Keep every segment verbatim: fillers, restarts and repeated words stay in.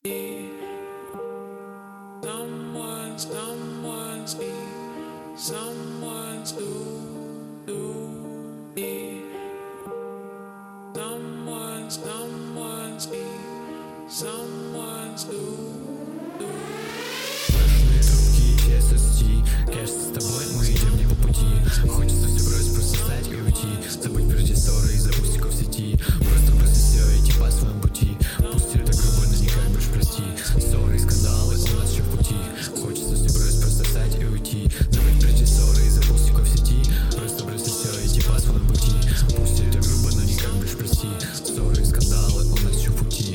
Someone's, someone's me, someone's ooh, ooh, me. Someone's, someone's me, someone's ooh, ooh. Важные трубки, часто сети. Кажется, с тобой мы идем не по пути. Хочется все бросить, просто встать и уйти. Забыть прежде ссоры из-за пустяков в сети. Просто бросить все и идти по своему пути. Пусть это грубо, но никак больше прости. Ссоры и скандалы у нас еще в пути. Хочется все бросить, просто встать и уйти. Забыть прежде ссоры из-за пустяков в сети. Просто бросить все и идти по своему пути. Пусть это грубо, но никак больше прости. Ссоры и скандалы у нас еще в пути.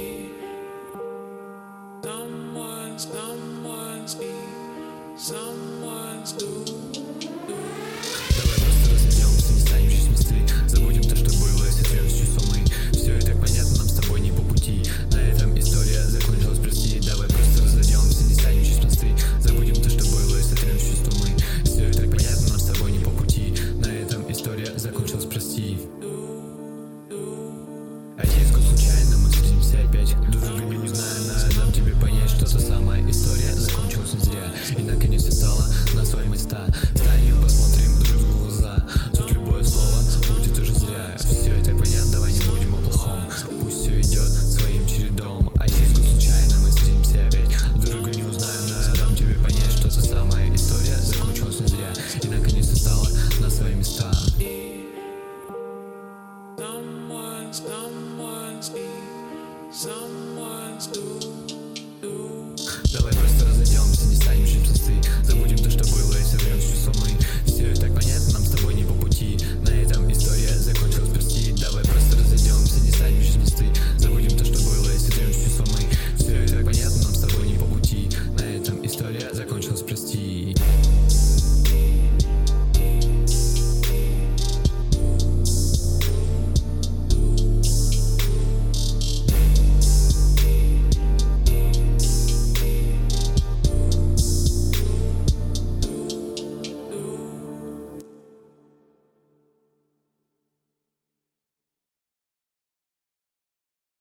Someone's, someone's me, someone's ooh. Давай просто разойдемся, не станем чуть мосты. Забудем то, что было, и сотрем с чувства мы. Все и так понятно, нам с тобой не по пути. На этом история закончилась, прости. Давай просто разойдемся, не станем чуть мосты. Забудем то, что было, и сотрем с чувства мы. Все и так понятно, нам с тобой не по пути. На этом история закончилась, прости. А через год случайно мы встретимся опять. Дружбы не знаю, но дам тебе понять, что та самая история закончилась не зря. И наконец все стало на свои места. Станем, посмотрим друг в глаза. Тут любое слово будет уже зря. Все это понятно, давай не будем о плохом. Пусть все идет своим чередом. А через год случайно мы встретимся опять. Друга не узнаю, но я дам тебе понять, что та самая история закончилась не зря. И наконец все стало на свои места. Someone's, someone's me, someone's ooh.